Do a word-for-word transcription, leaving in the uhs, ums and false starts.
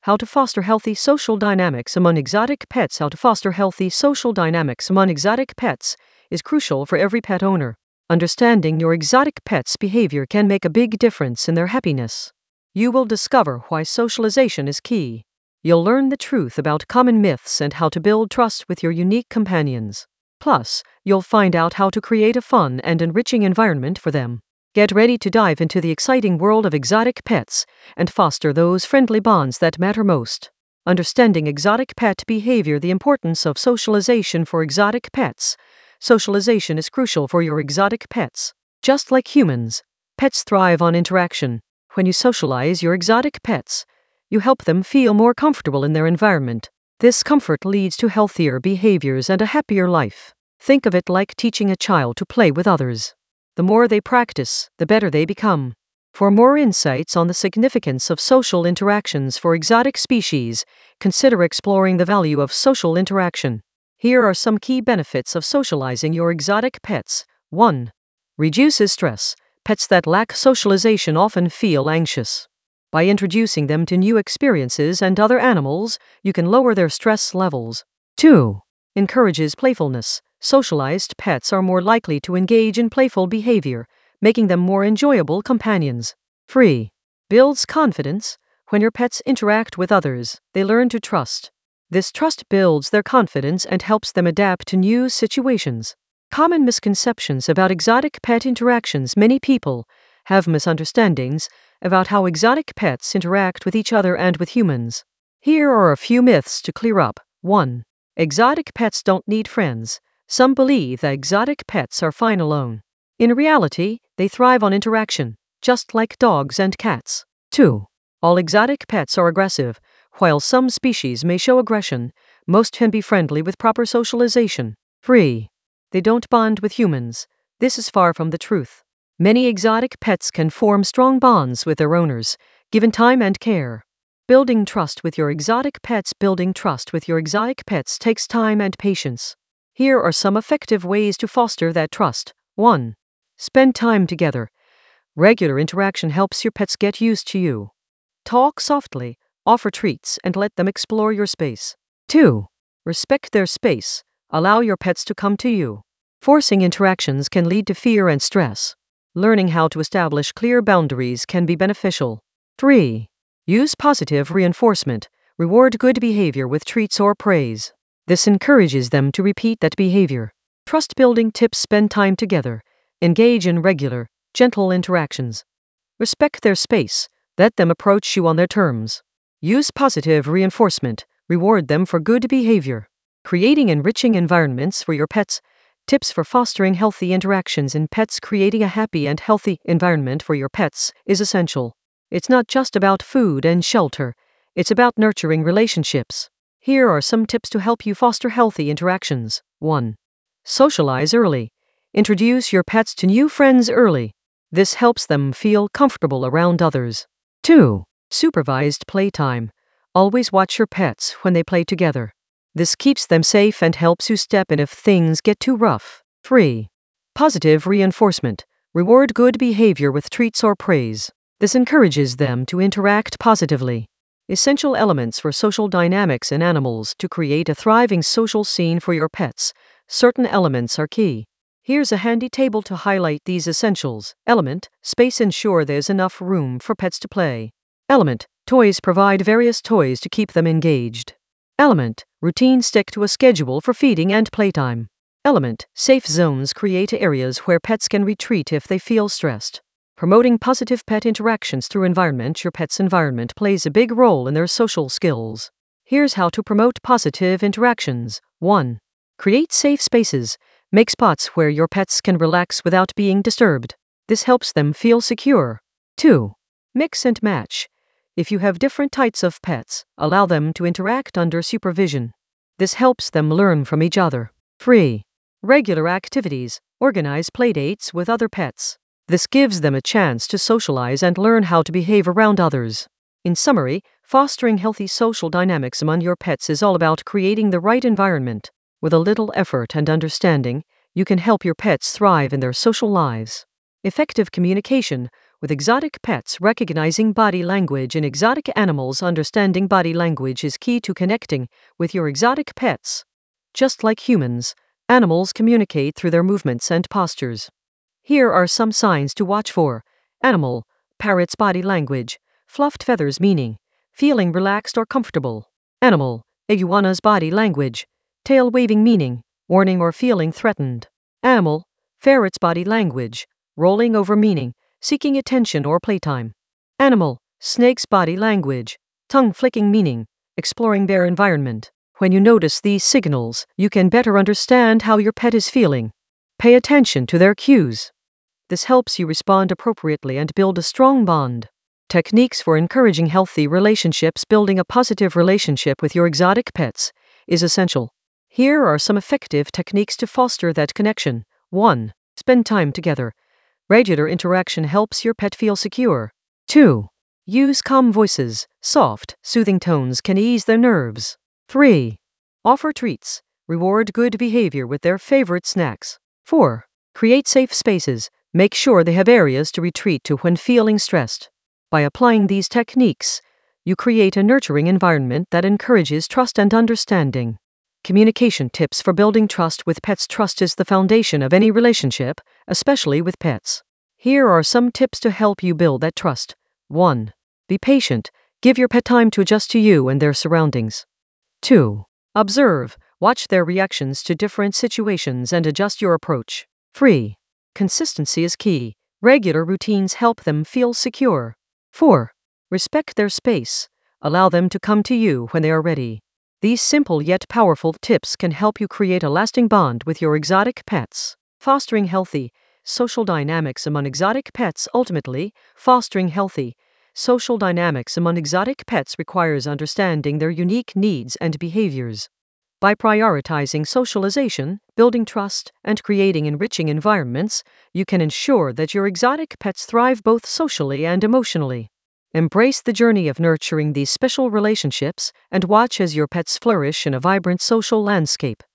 How to foster healthy social dynamics among exotic pets. How to foster healthy social dynamics among exotic pets is crucial for every pet owner. Understanding your exotic pet's behavior can make a big difference in their happiness. You will discover why socialization is key. You'll learn the truth about common myths and how to build trust with your unique companions. Plus, you'll find out how to create a fun and enriching environment for them. Get ready to dive into the exciting world of exotic pets and foster those friendly bonds that matter most. Understanding exotic pet behavior. The importance of socialization for exotic pets. Socialization is crucial for your exotic pets. Just like humans, pets thrive on interaction. When you socialize your exotic pets, you help them feel more comfortable in their environment. This comfort leads to healthier behaviors and a happier life. Think of it like teaching a child to play with others. The more they practice, the better they become. For more insights on the significance of social interactions for exotic species, consider exploring the value of social interaction. Here are some key benefits of socializing your exotic pets. one. Reduces stress. Pets that lack socialization often feel anxious. By introducing them to new experiences and other animals, you can lower their stress levels. two. Encourages playfulness. Socialized pets are more likely to engage in playful behavior, making them more enjoyable companions. three. Builds confidence. When your pets interact with others, they learn to trust. This trust builds their confidence and helps them adapt to new situations. Common misconceptions about exotic pet interactions. Many people have misunderstandings about how exotic pets interact with each other and with humans. Here are a few myths to clear up. one. Exotic pets don't need friends. Some believe that exotic pets are fine alone. In reality, they thrive on interaction, just like dogs and cats. two. All exotic pets are aggressive. While some species may show aggression, most can be friendly with proper socialization. three. They don't bond with humans. This is far from the truth. Many exotic pets can form strong bonds with their owners, given time and care. Building trust with your exotic pets. Building trust with your exotic pets takes time and patience. Here are some effective ways to foster that trust. one. Spend time together. Regular interaction helps your pets get used to you. Talk softly, offer treats, and let them explore your space. two. Respect their space. Allow your pets to come to you. Forcing interactions can lead to fear and stress. Learning how to establish clear boundaries can be beneficial. three. Use positive reinforcement. Reward good behavior with treats or praise. This encourages them to repeat that behavior. Trust-building tips. Spend time together. Engage in regular, gentle interactions. Respect their space. Let them approach you on their terms. Use positive reinforcement. Reward them for good behavior. Creating enriching environments for your pets. Tips for fostering healthy interactions in pets. Creating a happy and healthy environment for your pets is essential. It's not just about food and shelter. It's about nurturing relationships. Here are some tips to help you foster healthy interactions. one. Socialize early. Introduce your pets to new friends early. This helps them feel comfortable around others. two. Supervised playtime. Always watch your pets when they play together. This keeps them safe and helps you step in if things get too rough. three. Positive reinforcement. Reward good behavior with treats or praise. This encourages them to interact positively. Essential elements for social dynamics in animals. To create a thriving social scene for your pets, certain elements are key. Here's a handy table to highlight these essentials. Element, space. Ensure there's enough room for pets to play. Element, toys. Provide various toys to keep them engaged. Element, routine. Stick to a schedule for feeding and playtime. Element, safe zones. Create areas where pets can retreat if they feel stressed. Promoting positive pet interactions through environment. Your pet's environment plays a big role in their social skills. Here's how to promote positive interactions. one. Create safe spaces. Make spots where your pets can relax without being disturbed. This helps them feel secure. two. Mix and match. If you have different types of pets, allow them to interact under supervision. This helps them learn from each other. three. Regular activities. Organize playdates with other pets. This gives them a chance to socialize and learn how to behave around others. In summary, fostering healthy social dynamics among your pets is all about creating the right environment. With a little effort and understanding, you can help your pets thrive in their social lives. Effective communication. With exotic pets, recognizing body language in exotic animals, understanding body language is key to connecting with your exotic pets. Just like humans, animals communicate through their movements and postures. Here are some signs to watch for. Animal: parrot's body language, fluffed feathers meaning feeling relaxed or comfortable. Animal: iguana's body language, tail waving meaning warning or feeling threatened. Animal: ferret's body language, rolling over meaning seeking attention or playtime. Animal: snake's body language, tongue flicking meaning exploring their environment. When you notice these signals, you can better understand how your pet is feeling. Pay attention to their cues. This helps you respond appropriately and build a strong bond. Techniques for encouraging healthy relationships. Building a positive relationship with your exotic pets is essential. Here are some effective techniques to foster that connection. one. Spend time together. Regular interaction helps your pet feel secure. two. Use calm voices. Soft, soothing tones can ease their nerves. three. Offer treats. Reward good behavior with their favorite snacks. four. Create safe spaces. Make sure they have areas to retreat to when feeling stressed. By applying these techniques, you create a nurturing environment that encourages trust and understanding. Communication tips for building trust with pets. Trust is the foundation of any relationship, especially with pets. Here are some tips to help you build that trust. one. Be patient. Give your pet time to adjust to you and their surroundings. two. Observe. Watch their reactions to different situations and adjust your approach. three. Consistency is key. Regular routines help them feel secure. four. Respect their space. Allow them to come to you when they are ready. These simple yet powerful tips can help you create a lasting bond with your exotic pets. Fostering healthy social dynamics among exotic pets. Ultimately, fostering healthy social dynamics among exotic pets requires understanding their unique needs and behaviors. By prioritizing socialization, building trust, and creating enriching environments, you can ensure that your exotic pets thrive both socially and emotionally. Embrace the journey of nurturing these special relationships and watch as your pets flourish in a vibrant social landscape.